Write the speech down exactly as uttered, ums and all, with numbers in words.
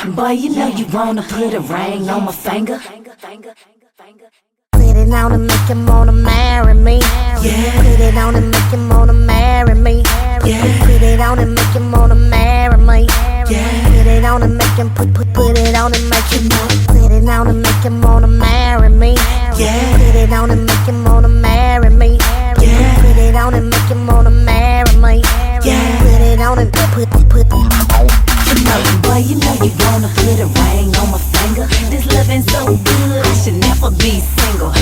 Boy, you know you wanna put a ring on my finger. Put it on and make him wanna marry me. Yeah. Put it on and make him wanna marry me. Yeah. Put it on and make him wanna marry me. Yeah. Put it on and make him put put put it on and make him put it on and make him wanna marry me. Yeah. Put it on and make him wanna marry me. Yeah. Put it on and make him wanna marry me. Yeah. Put it on and put put put put. You know, boy, you know you wanna put a ring on my finger. This loving so good, I should never be single.